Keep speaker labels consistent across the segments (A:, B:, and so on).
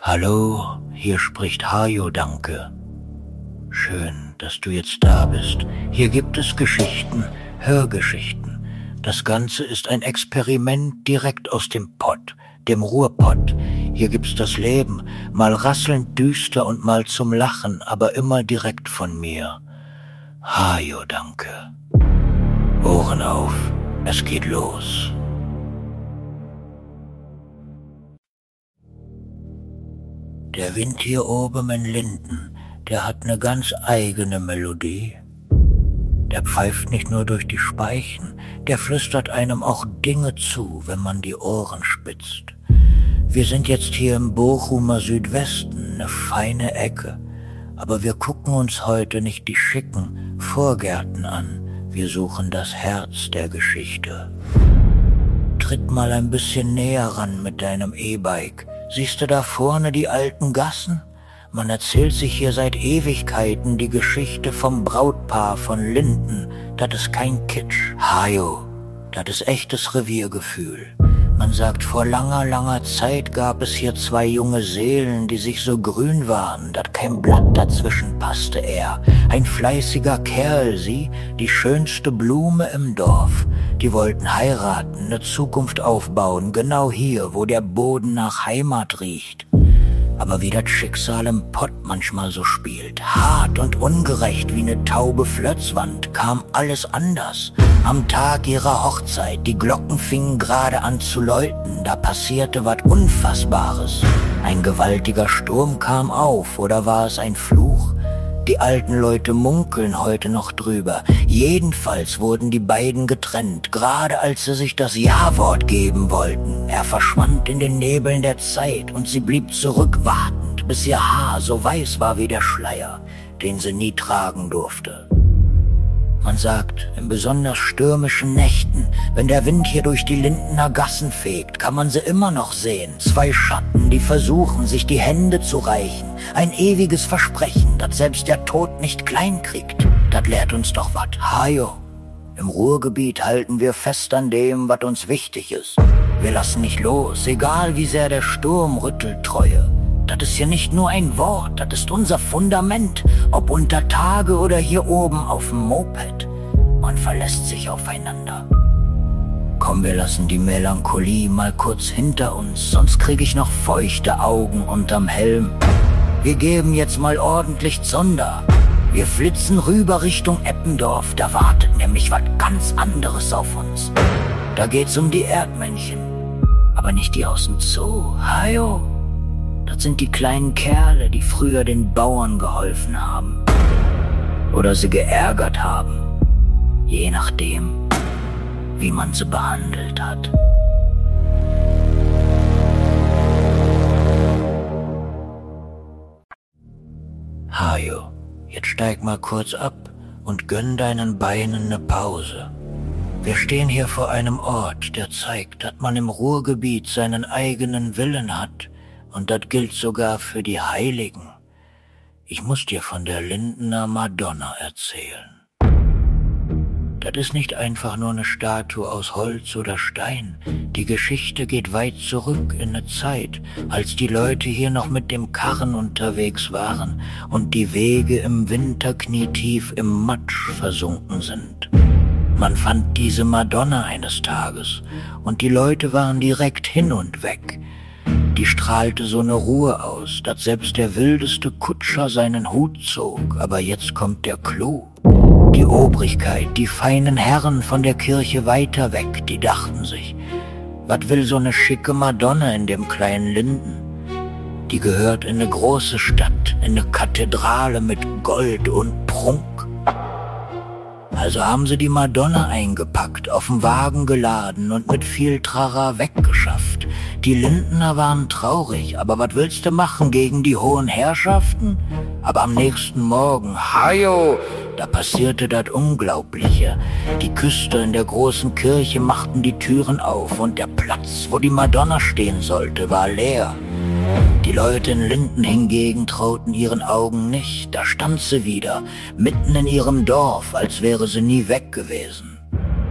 A: Hallo, hier spricht Hajo, danke. Schön, dass du jetzt da bist. Hier gibt es Geschichten, Hörgeschichten. Das Ganze ist ein Experiment direkt aus dem Pott, dem Ruhrpott. Hier gibt's das Leben, mal rasselnd düster und mal zum Lachen, aber immer direkt von mir. Hajo, danke. Ohren auf, es geht los. Der Wind hier oben in Linden, der hat ne ganz eigene Melodie. Der pfeift nicht nur durch die Speichen, der flüstert einem auch Dinge zu, wenn man die Ohren spitzt. Wir sind jetzt hier im Bochumer Südwesten, ne feine Ecke, aber wir gucken uns heute nicht die schicken Vorgärten an, wir suchen das Herz der Geschichte. Tritt mal ein bisschen näher ran mit deinem E-Bike. Siehst du da vorne die alten Gassen? Man erzählt sich hier seit Ewigkeiten die Geschichte vom Brautpaar von Linden. Das ist kein Kitsch. Hajo, das ist echtes Reviergefühl. Man sagt, vor langer, langer Zeit gab es hier zwei junge Seelen, die sich so grün waren, dass kein Blatt dazwischen passte er. Ein fleißiger Kerl, sie, die schönste Blume im Dorf. Die wollten heiraten, ne Zukunft aufbauen, genau hier, wo der Boden nach Heimat riecht. Aber wie das Schicksal im Pott manchmal so spielt, hart und ungerecht wie ne taube Flötzwand, kam alles anders. Am Tag ihrer Hochzeit, die Glocken fingen gerade an zu läuten, da passierte was Unfassbares. Ein gewaltiger Sturm kam auf, oder war es ein Fluch? Die alten Leute munkeln heute noch drüber. Jedenfalls wurden die beiden getrennt, gerade als sie sich das Ja-Wort geben wollten. Er verschwand in den Nebeln der Zeit und sie blieb zurück wartend, bis ihr Haar so weiß war wie der Schleier, den sie nie tragen durfte. Man sagt, in besonders stürmischen Nächten, wenn der Wind hier durch die Lindener Gassen fegt, kann man sie immer noch sehen. Zwei Schatten, die versuchen, sich die Hände zu reichen. Ein ewiges Versprechen, das selbst der Tod nicht klein kriegt. Das lehrt uns doch wat. Hajo, im Ruhrgebiet halten wir fest an dem, was uns wichtig ist. Wir lassen nicht los, egal wie sehr der Sturm rüttelt, Treue. Das ist hier nicht nur ein Wort, das ist unser Fundament, ob unter Tage oder hier oben auf dem Moped. Man verlässt sich aufeinander. Komm, wir lassen die Melancholie mal kurz hinter uns, sonst krieg ich noch feuchte Augen unterm Helm. Wir geben jetzt mal ordentlich Zunder. Wir flitzen rüber Richtung Eppendorf, da wartet nämlich was ganz anderes auf uns. Da geht's um die Erdmännchen, aber nicht die aus dem Zoo. Hajo. Das sind die kleinen Kerle, die früher den Bauern geholfen haben. Oder sie geärgert haben. Je nachdem, wie man sie behandelt hat. Hajo, jetzt steig mal kurz ab und gönn deinen Beinen ne Pause. Wir stehen hier vor einem Ort, der zeigt, dass man im Ruhrgebiet seinen eigenen Willen hat. Und das gilt sogar für die Heiligen. Ich muss dir von der Lindener Madonna erzählen. Das ist nicht einfach nur eine Statue aus Holz oder Stein. Die Geschichte geht weit zurück in eine Zeit, als die Leute hier noch mit dem Karren unterwegs waren und die Wege im Winter knietief im Matsch versunken sind. Man fand diese Madonna eines Tages und die Leute waren direkt hin und weg. Die strahlte so eine Ruhe aus, dass selbst der wildeste Kutscher seinen Hut zog. Aber jetzt kommt der Clou. Die Obrigkeit, die feinen Herren von der Kirche weiter weg, die dachten sich, was will so eine schicke Madonna in dem kleinen Linden? Die gehört in eine große Stadt, in eine Kathedrale mit Gold und Prunk. Also haben sie die Madonna eingepackt, auf den Wagen geladen und mit viel Trara weggeschafft. Die Lindener waren traurig, aber was willst du machen gegen die hohen Herrschaften? Aber am nächsten Morgen, Hajo, da passierte das Unglaubliche. Die Küster in der großen Kirche machten die Türen auf und der Platz, wo die Madonna stehen sollte, war leer. Die Leute in Linden hingegen trauten ihren Augen nicht. Da stand sie wieder, mitten in ihrem Dorf, als wäre sie nie weg gewesen.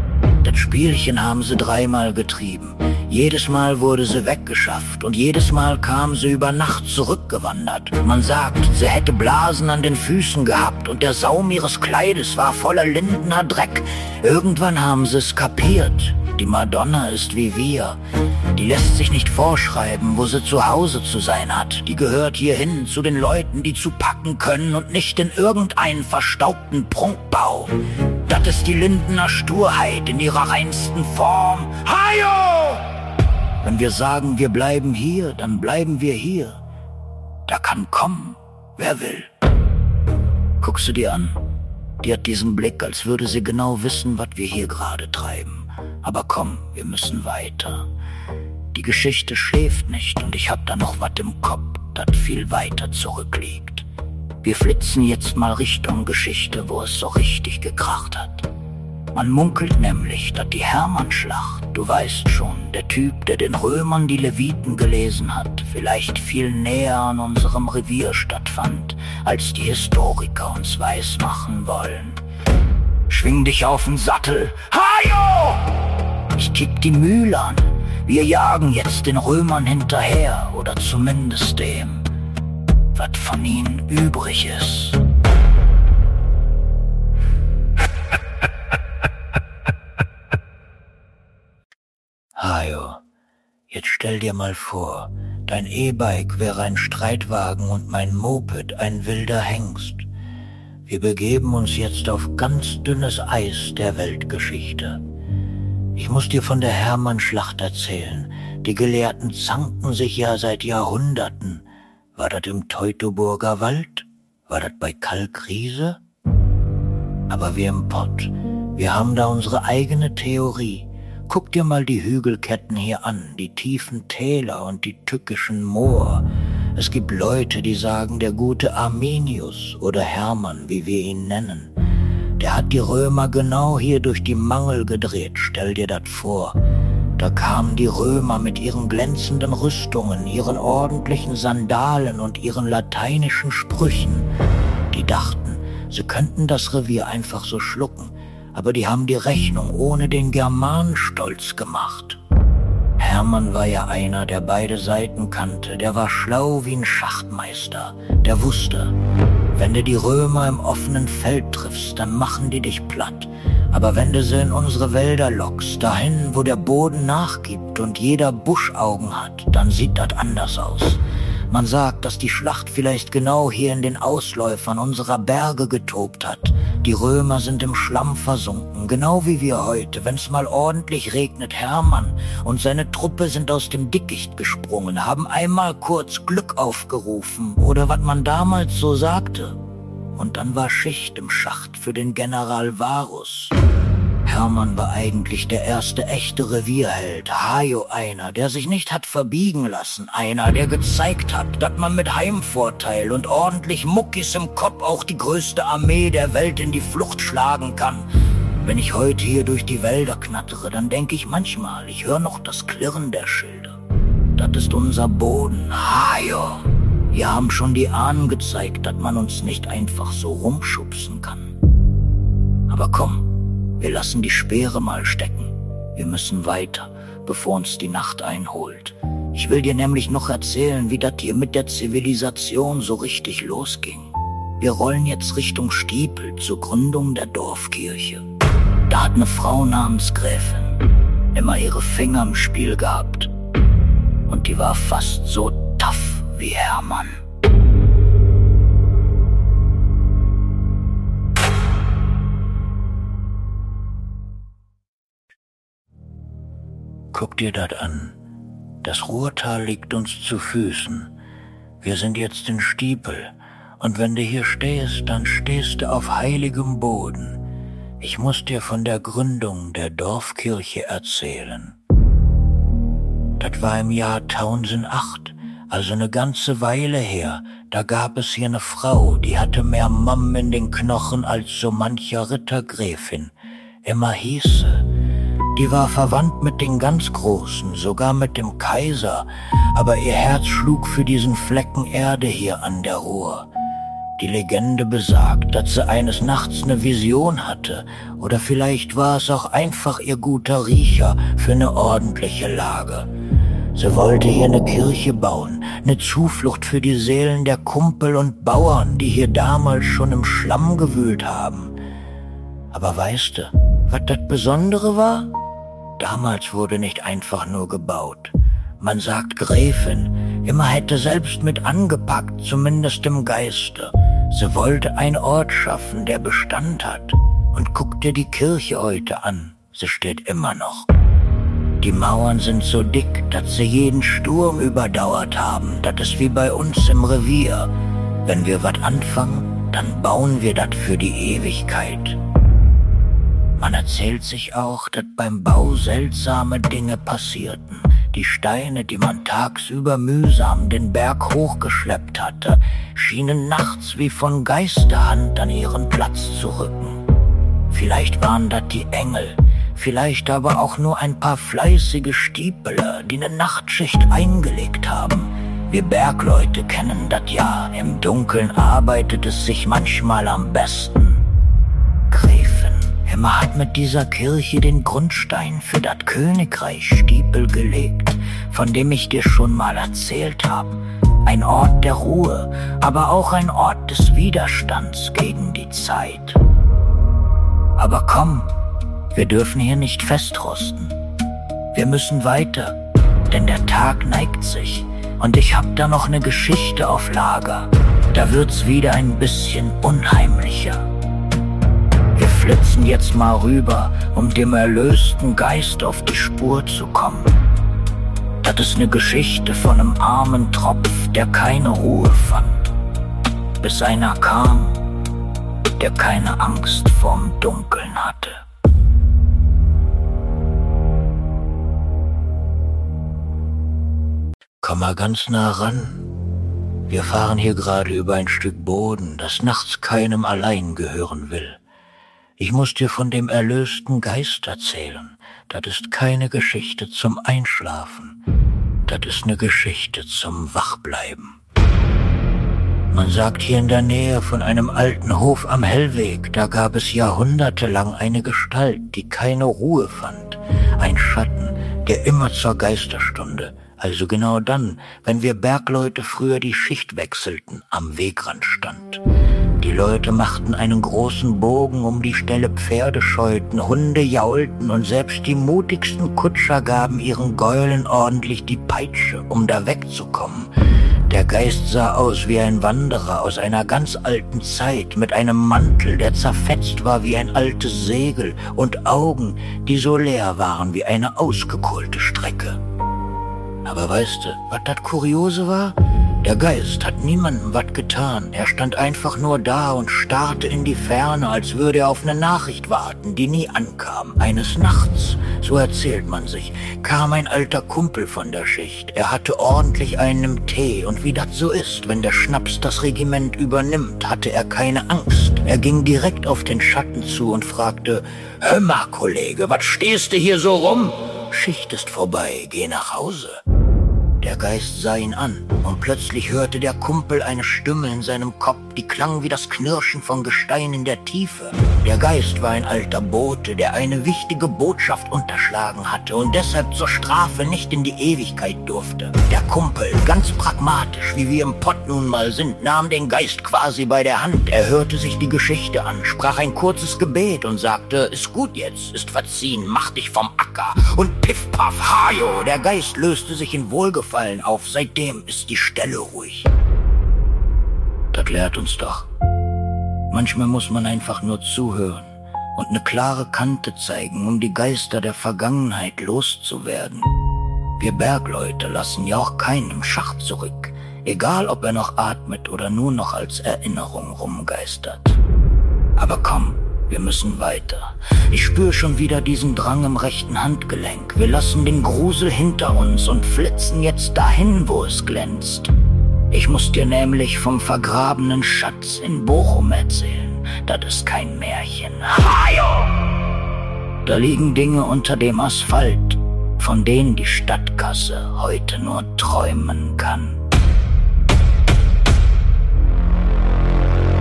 A: Das Spielchen haben sie 3-mal getrieben. Jedes Mal wurde sie weggeschafft und jedes Mal kam sie über Nacht zurückgewandert. Man sagt, sie hätte Blasen an den Füßen gehabt und der Saum ihres Kleides war voller lindener Dreck. Irgendwann haben sie es kapiert. Die Madonna ist wie wir. Die lässt sich nicht vorschreiben, wo sie zu Hause zu sein hat. Die gehört hierhin zu den Leuten, die zu packen können und nicht in irgendeinen verstaubten Prunkbau. Das ist die Lindener Sturheit in ihrer reinsten Form. Hajo! Wenn wir sagen, wir bleiben hier, dann bleiben wir hier. Da kann kommen, wer will. Guck sie dir an. Die hat diesen Blick, als würde sie genau wissen, was wir hier gerade treiben. Aber komm, wir müssen weiter. Die Geschichte schläft nicht und ich hab da noch was im Kopf, das viel weiter zurückliegt. Wir flitzen jetzt mal Richtung Geschichte, wo es so richtig gekracht hat. Man munkelt nämlich, dass die Hermannschlacht, du weißt schon, der Typ, der den Römern die Leviten gelesen hat, vielleicht viel näher an unserem Revier stattfand, als die Historiker uns weismachen wollen. Schwing dich auf den Sattel. Hajo! Ich kick die Mühle an. Wir jagen jetzt den Römern hinterher, oder zumindest dem, was von ihnen übrig ist. Hajo, jetzt stell dir mal vor, dein E-Bike wäre ein Streitwagen und mein Moped ein wilder Hengst. Wir begeben uns jetzt auf ganz dünnes Eis der Weltgeschichte. Ich muss dir von der Hermannschlacht erzählen. Die Gelehrten zanken sich ja seit Jahrhunderten. War das im Teutoburger Wald? War das bei Kalkriese? Aber wir im Pott, wir haben da unsere eigene Theorie. Guck dir mal die Hügelketten hier an, die tiefen Täler und die tückischen Moor. Es gibt Leute, die sagen, der gute Arminius oder Hermann, wie wir ihn nennen, der hat die Römer genau hier durch die Mangel gedreht, stell dir das vor. Da kamen die Römer mit ihren glänzenden Rüstungen, ihren ordentlichen Sandalen und ihren lateinischen Sprüchen. Die dachten, sie könnten das Revier einfach so schlucken, aber die haben die Rechnung ohne den Germanen stolz gemacht. Hermann war ja einer, der beide Seiten kannte, der war schlau wie ein Schachtmeister, der wusste, wenn du die Römer im offenen Feld triffst, dann machen die dich platt. Aber wenn du sie in unsere Wälder lockst, dahin, wo der Boden nachgibt und jeder Busch Augen hat, dann sieht das anders aus. Man sagt, dass die Schlacht vielleicht genau hier in den Ausläufern unserer Berge getobt hat. Die Römer sind im Schlamm versunken, genau wie wir heute, wenn's mal ordentlich regnet. Hermann und seine Truppe sind aus dem Dickicht gesprungen, haben einmal kurz Glück aufgerufen, oder was man damals so sagte. Und dann war Schicht im Schacht für den General Varus. Hermann war eigentlich der erste echte Revierheld, Hajo einer, der sich nicht hat verbiegen lassen, einer, der gezeigt hat, dass man mit Heimvorteil und ordentlich Muckis im Kopf auch die größte Armee der Welt in die Flucht schlagen kann. Wenn ich heute hier durch die Wälder knattere, dann denke ich manchmal, ich höre noch das Klirren der Schilde. Das ist unser Boden, Hajo. Wir haben schon die Ahnen gezeigt, dass man uns nicht einfach so rumschubsen kann. Aber komm, wir lassen die Speere mal stecken. Wir müssen weiter, bevor uns die Nacht einholt. Ich will dir nämlich noch erzählen, wie das hier mit der Zivilisation so richtig losging. Wir rollen jetzt Richtung Stiepel zur Gründung der Dorfkirche. Da hat eine Frau namens Gräfin immer ihre Finger im Spiel gehabt. Und die war fast so tough wie Hermann. Guck dir das an. Das Ruhrtal liegt uns zu Füßen. Wir sind jetzt in Stiepel. Und wenn du hier stehst, dann stehst du auf heiligem Boden. Ich muss dir von der Gründung der Dorfkirche erzählen. Das war im Jahr 1008, also eine ganze Weile her. Da gab es hier eine Frau, die hatte mehr Mamm in den Knochen als so mancher Rittergräfin. Immer hieß sie. Die war verwandt mit den ganz Großen, sogar mit dem Kaiser, aber ihr Herz schlug für diesen Flecken Erde hier an der Ruhr. Die Legende besagt, dass sie eines Nachts eine Vision hatte, oder vielleicht war es auch einfach ihr guter Riecher für eine ordentliche Lage. Sie wollte hier eine Kirche bauen, eine Zuflucht für die Seelen der Kumpel und Bauern, die hier damals schon im Schlamm gewühlt haben. Aber weißt du, was das Besondere war? Damals wurde nicht einfach nur gebaut. Man sagt Gräfin, immer hätte selbst mit angepackt, zumindest im Geiste. Sie wollte einen Ort schaffen, der Bestand hat. Und guck dir die Kirche heute an, sie steht immer noch. Die Mauern sind so dick, dass sie jeden Sturm überdauert haben. Das ist wie bei uns im Revier. Wenn wir was anfangen, dann bauen wir das für die Ewigkeit. Man erzählt sich auch, dass beim Bau seltsame Dinge passierten. Die Steine, die man tagsüber mühsam den Berg hochgeschleppt hatte, schienen nachts wie von Geisterhand an ihren Platz zu rücken. Vielleicht waren das die Engel, vielleicht aber auch nur ein paar fleißige Stiepeler, die eine Nachtschicht eingelegt haben. Wir Bergleute kennen das ja, im Dunkeln arbeitet es sich manchmal am besten. Gräfin, Emma hat mit dieser Kirche den Grundstein für das Königreich Stiepel gelegt, von dem ich dir schon mal erzählt habe. Ein Ort der Ruhe, aber auch ein Ort des Widerstands gegen die Zeit. Aber komm, wir dürfen hier nicht festrosten. Wir müssen weiter, denn der Tag neigt sich und ich hab da noch eine Geschichte auf Lager. Da wird's wieder ein bisschen unheimlicher. Wir flitzen jetzt mal rüber, um dem erlösten Geist auf die Spur zu kommen. Das ist eine Geschichte von einem armen Tropf, der keine Ruhe fand, bis einer kam, der keine Angst vorm Dunkeln hatte. Komm mal ganz nah ran. Wir fahren hier gerade über ein Stück Boden, das nachts keinem allein gehören will. Ich muss dir von dem erlösten Geist erzählen. Das ist keine Geschichte zum Einschlafen. Das ist eine Geschichte zum Wachbleiben. Man sagt hier in der Nähe von einem alten Hof am Hellweg, da gab es jahrhundertelang eine Gestalt, die keine Ruhe fand. Ein Schatten, der immer zur Geisterstunde, also genau dann, wenn wir Bergleute früher die Schicht wechselten, am Wegrand stand. Die Leute machten einen großen Bogen um die Stelle, Pferde scheuten, Hunde jaulten und selbst die mutigsten Kutscher gaben ihren Gäulen ordentlich die Peitsche, um da wegzukommen. Der Geist sah aus wie ein Wanderer aus einer ganz alten Zeit, mit einem Mantel, der zerfetzt war wie ein altes Segel, und Augen, die so leer waren wie eine ausgekohlte Strecke. Aber weißt du, was das Kuriose war? Der Geist hat niemandem was getan. Er stand einfach nur da und starrte in die Ferne, als würde er auf eine Nachricht warten, die nie ankam. Eines Nachts, so erzählt man sich, kam ein alter Kumpel von der Schicht. Er hatte ordentlich einen im Tee, und wie das so ist, wenn der Schnaps das Regiment übernimmt, hatte er keine Angst. Er ging direkt auf den Schatten zu und fragte: »Hör mal, Kollege, was stehst du hier so rum? Schicht ist vorbei, geh nach Hause.« Der Geist sah ihn an, und plötzlich hörte der Kumpel eine Stimme in seinem Kopf, die klang wie das Knirschen von Gestein in der Tiefe. Der Geist war ein alter Bote, der eine wichtige Botschaft unterschlagen hatte und deshalb zur Strafe nicht in die Ewigkeit durfte. Der Kumpel, ganz pragmatisch, wie wir im Pott nun mal sind, nahm den Geist quasi bei der Hand. Er hörte sich die Geschichte an, sprach ein kurzes Gebet und sagte: »Ist gut jetzt, ist verziehen, mach dich vom Acker.« Und piff, paff, hajo, der Geist löste sich in Wohlgefallen auf. Seitdem ist die Stelle ruhig. Das lehrt uns doch. Manchmal muss man einfach nur zuhören und eine klare Kante zeigen, um die Geister der Vergangenheit loszuwerden. Wir Bergleute lassen ja auch keinen im Schacht zurück, egal ob er noch atmet oder nur noch als Erinnerung rumgeistert. Aber komm, wir müssen weiter. Ich spüre schon wieder diesen Drang im rechten Handgelenk. Wir lassen den Grusel hinter uns und flitzen jetzt dahin, wo es glänzt. Ich muss dir nämlich vom vergrabenen Schatz in Bochum erzählen. Das ist kein Märchen. Hajo! Da liegen Dinge unter dem Asphalt, von denen die Stadtkasse heute nur träumen kann.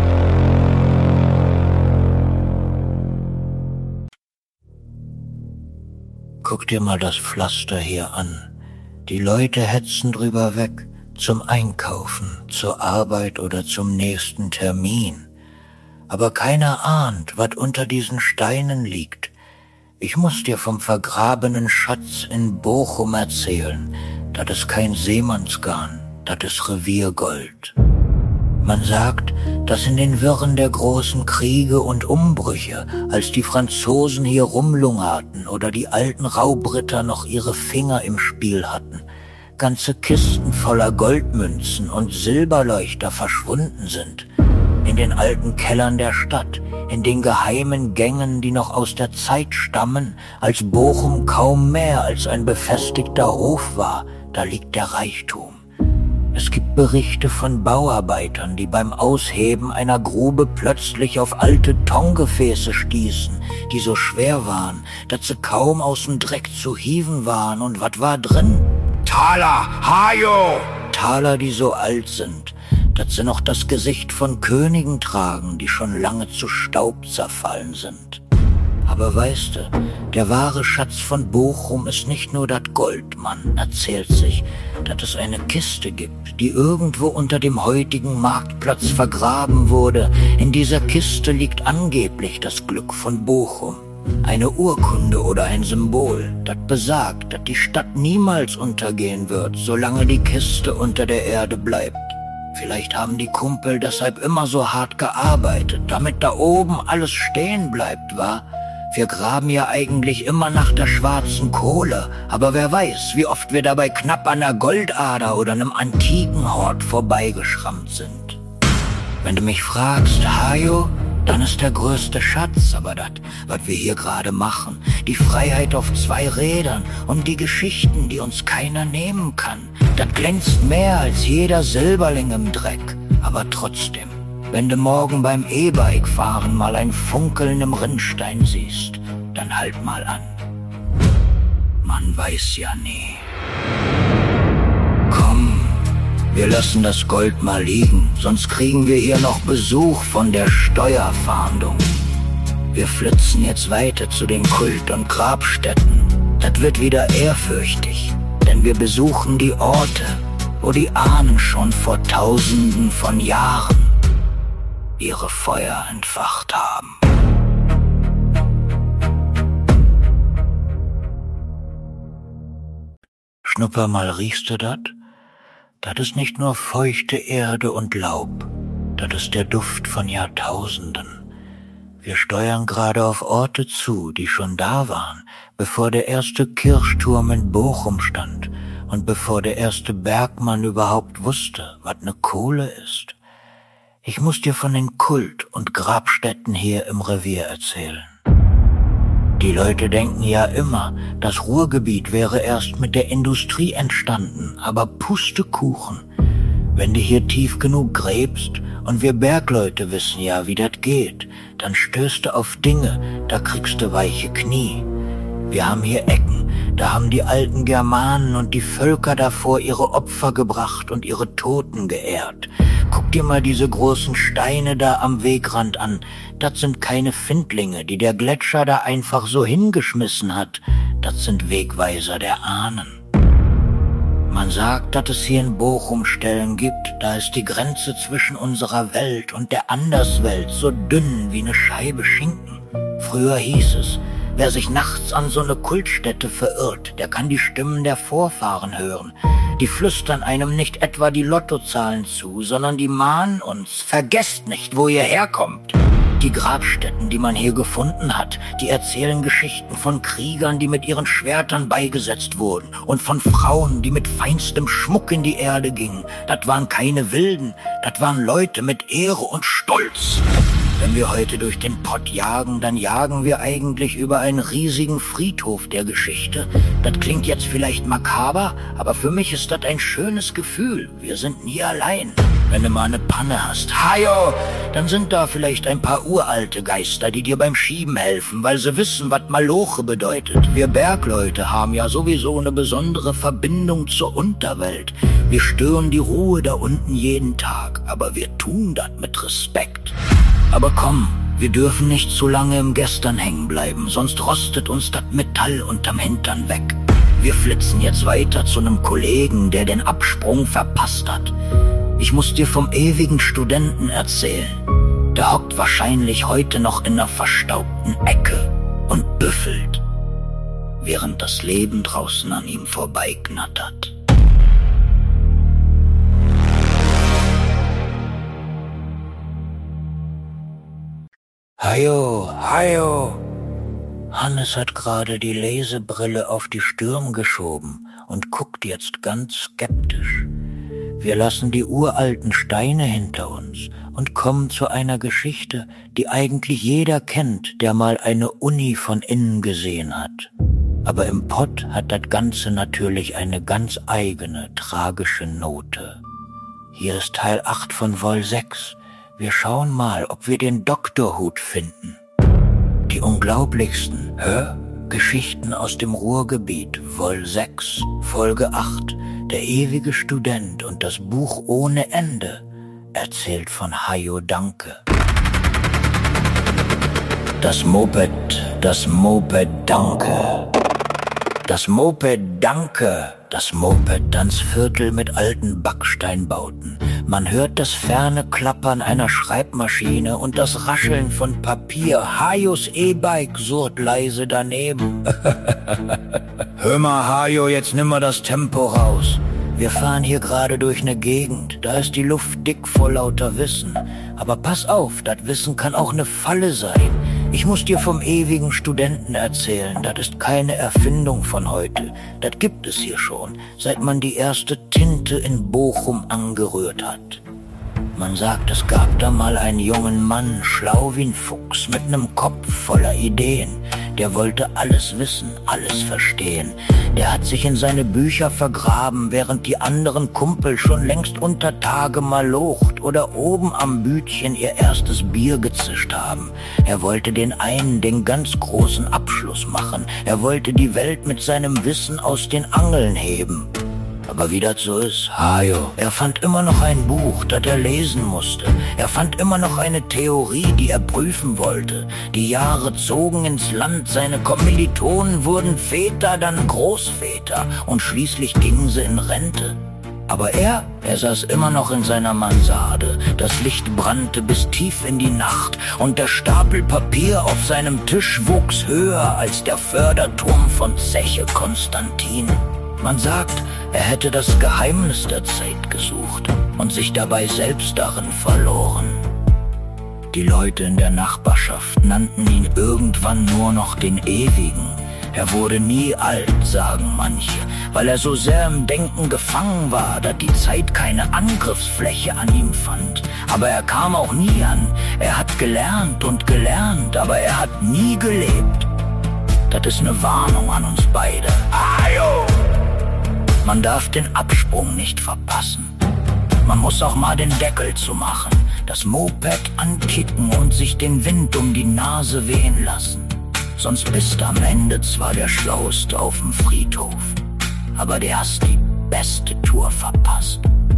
A: Guck dir mal das Pflaster hier an. Die Leute hetzen drüber weg, zum Einkaufen, zur Arbeit oder zum nächsten Termin. Aber keiner ahnt, was unter diesen Steinen liegt. Ich muss dir vom vergrabenen Schatz in Bochum erzählen. Das ist kein Seemannsgarn, das ist Reviergold. Man sagt, dass in den Wirren der großen Kriege und Umbrüche, als die Franzosen hier rumlungerten oder die alten Raubritter noch ihre Finger im Spiel hatten, ganze Kisten voller Goldmünzen und Silberleuchter verschwunden sind. In den alten Kellern der Stadt, in den geheimen Gängen, die noch aus der Zeit stammen, als Bochum kaum mehr als ein befestigter Hof war, da liegt der Reichtum. Es gibt Berichte von Bauarbeitern, die beim Ausheben einer Grube plötzlich auf alte Tongefäße stießen, die so schwer waren, dass sie kaum aus dem Dreck zu hieven waren. Und was war drin?
B: Taler, Hajo!
A: Taler, die so alt sind, dass sie noch das Gesicht von Königen tragen, die schon lange zu Staub zerfallen sind. Aber weißt du, der wahre Schatz von Bochum ist nicht nur das Gold, Mann, erzählt sich, dass es eine Kiste gibt, die irgendwo unter dem heutigen Marktplatz vergraben wurde. In dieser Kiste liegt angeblich das Glück von Bochum. Eine Urkunde oder ein Symbol, das besagt, dass die Stadt niemals untergehen wird, solange die Kiste unter der Erde bleibt. Vielleicht haben die Kumpel deshalb immer so hart gearbeitet, damit da oben alles stehen bleibt, wa? Wir graben ja eigentlich immer nach der schwarzen Kohle, aber wer weiß, wie oft wir dabei knapp an einer Goldader oder einem antiken Hort vorbeigeschrammt sind. Wenn du mich fragst, Hajo, dann ist der größte Schatz aber das, was wir hier gerade machen. Die Freiheit auf 2 Rädern und die Geschichten, die uns keiner nehmen kann. Das glänzt mehr als jeder Silberling im Dreck, aber trotzdem. Wenn du morgen beim E-Bike fahren mal ein Funkeln im Rinnstein siehst, dann halt mal an. Man weiß ja nie. Komm, wir lassen das Gold mal liegen, sonst kriegen wir hier noch Besuch von der Steuerfahndung. Wir flitzen jetzt weiter zu den Kult- und Grabstätten. Das wird wieder ehrfürchtig, denn wir besuchen die Orte, wo die Ahnen schon vor Tausenden von Jahren ihre Feuer entfacht haben. Schnupper mal, riechst du das? Das ist nicht nur feuchte Erde und Laub, das ist der Duft von Jahrtausenden. Wir steuern gerade auf Orte zu, die schon da waren, bevor der erste Kirchturm in Bochum stand und bevor der erste Bergmann überhaupt wusste, was ne Kohle ist. Ich muss dir von den Kult- und Grabstätten hier im Revier erzählen. Die Leute denken ja immer, das Ruhrgebiet wäre erst mit der Industrie entstanden, aber Pustekuchen. Wenn du hier tief genug gräbst, und wir Bergleute wissen ja, wie das geht, dann stößt du auf Dinge, da kriegst du weiche Knie. Wir haben hier Ecken, da haben die alten Germanen und die Völker davor ihre Opfer gebracht und ihre Toten geehrt. Guck dir mal diese großen Steine da am Wegrand an. Das sind keine Findlinge, die der Gletscher da einfach so hingeschmissen hat. Das sind Wegweiser der Ahnen. Man sagt, dass es hier in Bochum Stellen gibt, da ist die Grenze zwischen unserer Welt und der Anderswelt so dünn wie eine Scheibe Schinken. Früher hieß es, wer sich nachts an so eine Kultstätte verirrt, der kann die Stimmen der Vorfahren hören. Die flüstern einem nicht etwa die Lottozahlen zu, sondern die mahnen uns, vergesst nicht, wo ihr herkommt. Die Grabstätten, die man hier gefunden hat, die erzählen Geschichten von Kriegern, die mit ihren Schwertern beigesetzt wurden und von Frauen, die mit feinstem Schmuck in die Erde gingen. Das waren keine Wilden, das waren Leute mit Ehre und Stolz. Wenn wir heute durch den Pott jagen, dann jagen wir eigentlich über einen riesigen Friedhof der Geschichte. Das klingt jetzt vielleicht makaber, aber für mich ist das ein schönes Gefühl. Wir sind nie allein. Wenn du mal eine Panne hast, Hajo, dann sind da vielleicht ein paar uralte Geister, die dir beim Schieben helfen, weil sie wissen, was Maloche bedeutet. Wir Bergleute haben ja sowieso eine besondere Verbindung zur Unterwelt. Wir stören die Ruhe da unten jeden Tag, aber wir tun das mit Respekt. Aber komm, Wir dürfen nicht zu lange im Gestern hängen bleiben, sonst rostet uns das Metall unterm Hintern weg. Wir flitzen jetzt weiter zu einem Kollegen, der den Absprung verpasst hat. Ich muss dir vom ewigen Studenten erzählen. Der hockt wahrscheinlich heute noch in einer verstaubten Ecke und büffelt, während das Leben draußen an ihm vorbeiknattert. Hajo, Hajo! Hannes hat gerade die Lesebrille auf die Stirn geschoben und guckt jetzt ganz skeptisch. Wir lassen die uralten Steine hinter uns und kommen zu einer Geschichte, die eigentlich jeder kennt, der mal eine Uni von innen gesehen hat. Aber im Pott hat das Ganze natürlich eine ganz eigene, tragische Note. Hier ist Teil 8 von Vol 6. Wir schauen mal, ob wir den Doktorhut finden. Die unglaublichsten Hörgeschichten aus dem Ruhrgebiet, Vol 6, Folge 8, der ewige Student und das Buch ohne Ende, erzählt von Hajo Danke. Das Moped Danke. Das Moped Danke. Das Moped ans Viertel mit alten Backsteinbauten. Man hört das ferne Klappern einer Schreibmaschine und das Rascheln von Papier. Hajos E-Bike surrt leise daneben. Hör mal, Hajo, jetzt nimm mal das Tempo raus. Wir fahren hier gerade durch eine Gegend, da ist die Luft dick vor lauter Wissen. Aber pass auf, das Wissen kann auch eine Falle sein. Ich muss dir vom ewigen Studenten erzählen, das ist keine Erfindung von heute. Das gibt es hier schon, seit man die erste Tinte in Bochum angerührt hat. Man sagt, es gab da mal einen jungen Mann, schlau wie ein Fuchs, mit einem Kopf voller Ideen. Der wollte alles wissen, alles verstehen. Der hat sich in seine Bücher vergraben, während die anderen Kumpel schon längst unter Tage malocht oder oben am Bütchen ihr erstes Bier gezischt haben. Er wollte den einen den ganz großen Abschluss machen. Er wollte die Welt mit seinem Wissen aus den Angeln heben. Aber wie das so ist, Hajo, er fand immer noch ein Buch, das er lesen musste. Er fand immer noch eine Theorie, die er prüfen wollte. Die Jahre zogen ins Land, seine Kommilitonen wurden Väter, dann Großväter und schließlich gingen sie in Rente. Aber er saß immer noch in seiner Mansarde. Das Licht brannte bis tief in die Nacht und der Stapel Papier auf seinem Tisch wuchs höher als der Förderturm von Zeche Konstantin. Man sagt, er hätte das Geheimnis der Zeit gesucht und sich dabei selbst darin verloren. Die Leute in der Nachbarschaft nannten ihn irgendwann nur noch den Ewigen. Er wurde nie alt, sagen manche, weil er so sehr im Denken gefangen war, dass die Zeit keine Angriffsfläche an ihm fand. Aber er kam auch nie an. Er hat gelernt und gelernt, aber er hat nie gelebt. Das ist eine Warnung an uns beide. Ajo! Man darf den Absprung nicht verpassen. Man muss auch mal den Deckel zumachen, das Moped ankicken und sich den Wind um die Nase wehen lassen. Sonst bist du am Ende zwar der Schlauste auf dem Friedhof, aber der hast die beste Tour verpasst.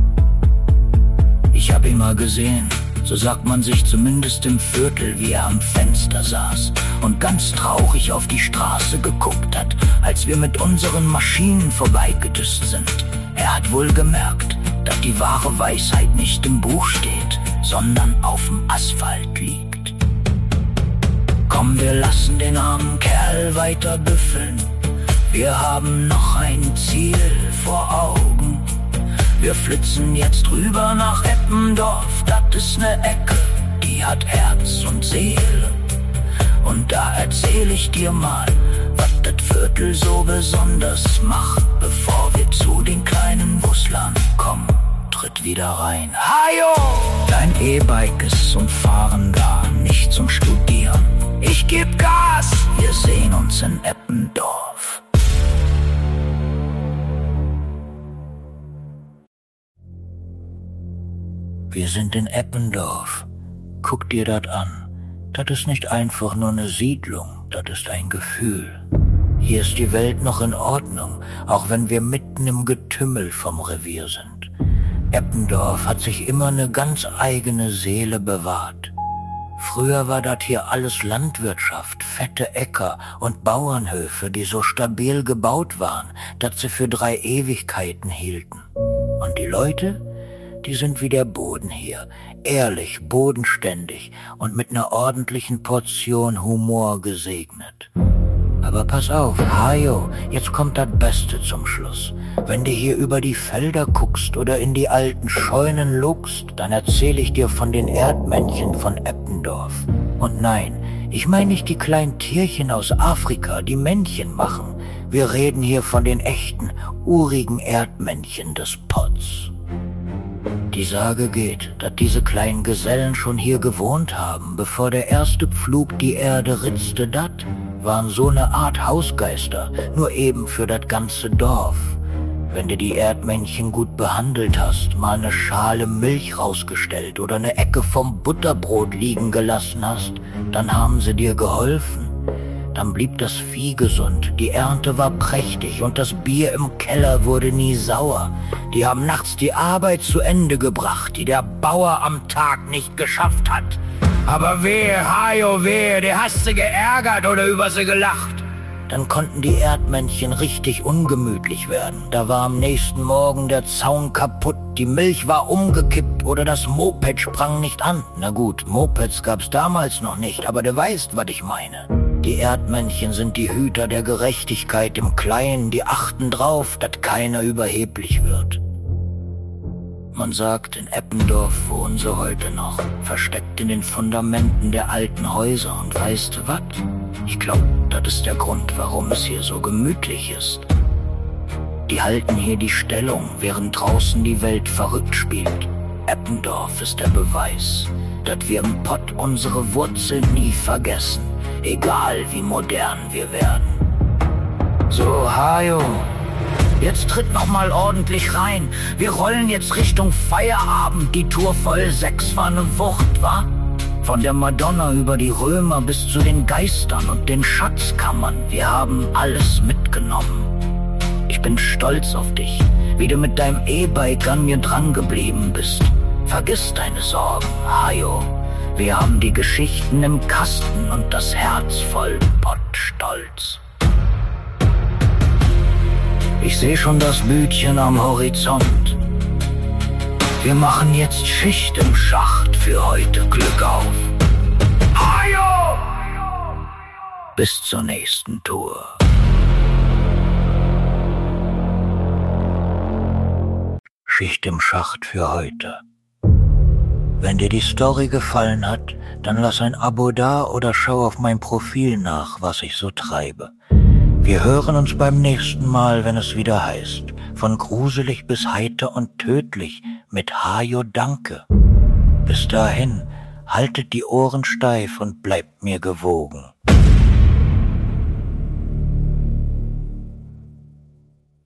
A: Ich hab ihn mal gesehen, so sagt man sich zumindest im Viertel, wie er am Fenster saß und ganz traurig auf die Straße geguckt hat, als wir mit unseren Maschinen vorbeigedüst sind. Er hat wohl gemerkt, dass die wahre Weisheit nicht im Buch steht, sondern auf dem Asphalt liegt. Komm, wir lassen den armen Kerl weiter büffeln. Wir haben noch ein Ziel vor Augen. Wir flitzen jetzt rüber nach Eppendorf, das ist ne Ecke, die hat Herz und Seele. Und da erzähl ich dir mal, was das Viertel so besonders macht. Bevor wir zu den kleinen Wusslern kommen, tritt wieder rein. Hajo! Dein E-Bike ist zum Fahren da, nicht zum Studieren. Ich geb Gas, wir sehen uns in Eppendorf. Wir sind in Eppendorf. Guck dir das an. Das ist nicht einfach nur eine Siedlung, das ist ein Gefühl. Hier ist die Welt noch in Ordnung, auch wenn wir mitten im Getümmel vom Revier sind. Eppendorf hat sich immer eine ganz eigene Seele bewahrt. Früher war das hier alles Landwirtschaft, fette Äcker und Bauernhöfe, die so stabil gebaut waren, dass sie für 3 Ewigkeiten hielten. Und die Leute, die sind wie der Boden hier, ehrlich, bodenständig und mit einer ordentlichen Portion Humor gesegnet. Aber pass auf, Hajo, jetzt kommt das Beste zum Schluss. Wenn du hier über die Felder guckst oder in die alten Scheunen lugst, dann erzähle ich dir von den Erdmännchen von Eppendorf. Und nein, ich meine nicht die kleinen Tierchen aus Afrika, die Männchen machen. Wir reden hier von den echten, urigen Erdmännchen des Potts. Die Sage geht, dass diese kleinen Gesellen schon hier gewohnt haben, bevor der erste Pflug die Erde ritzte. Dat waren so eine Art Hausgeister, nur eben für das ganze Dorf. Wenn du die Erdmännchen gut behandelt hast, mal eine Schale Milch rausgestellt oder eine Ecke vom Butterbrot liegen gelassen hast, dann haben sie dir geholfen. Dann blieb das Vieh gesund, die Ernte war prächtig und das Bier im Keller wurde nie sauer. Die haben nachts die Arbeit zu Ende gebracht, die der Bauer am Tag nicht geschafft hat.
B: Aber wehe, Hajo, wehe, der hast sie geärgert oder über sie gelacht.
A: Dann konnten die Erdmännchen richtig ungemütlich werden. Da war am nächsten Morgen der Zaun kaputt, die Milch war umgekippt oder das Moped sprang nicht an. Na gut, Mopeds gab's damals noch nicht, aber du weißt, was ich meine. Die Erdmännchen sind die Hüter der Gerechtigkeit im Kleinen, die achten drauf, dass keiner überheblich wird. Man sagt, in Eppendorf wohnen sie heute noch, versteckt in den Fundamenten der alten Häuser. Und weißt du was? Ich glaube, das ist der Grund, warum es hier so gemütlich ist. Die halten hier die Stellung, während draußen die Welt verrückt spielt. Eppendorf ist der Beweis, dass wir im Pott unsere Wurzeln nie vergessen, egal wie modern wir werden. So, Hajo, jetzt tritt noch mal ordentlich rein. Wir rollen jetzt Richtung Feierabend. Die Tour voll 6 war eine Wucht, wa? Von der Madonna über die Römer bis zu den Geistern und den Schatzkammern. Wir haben alles mitgenommen. Ich bin stolz auf dich, wie du mit deinem E-Bike an mir dran geblieben bist. Vergiss deine Sorgen, Hajo. Wir haben die Geschichten im Kasten und das Herz voll Pottstolz. Ich sehe schon das Bütchen am Horizont. Wir machen jetzt Schicht im Schacht, für heute Glück auf.
B: Hajo!
A: Bis zur nächsten Tour. Schicht im Schacht für heute. Wenn dir die Story gefallen hat, dann lass ein Abo da oder schau auf mein Profil nach, was ich so treibe. Wir hören uns beim nächsten Mal, wenn es wieder heißt, von gruselig bis heiter und tödlich mit Hajo Danke. Bis dahin, haltet die Ohren steif und bleibt mir gewogen.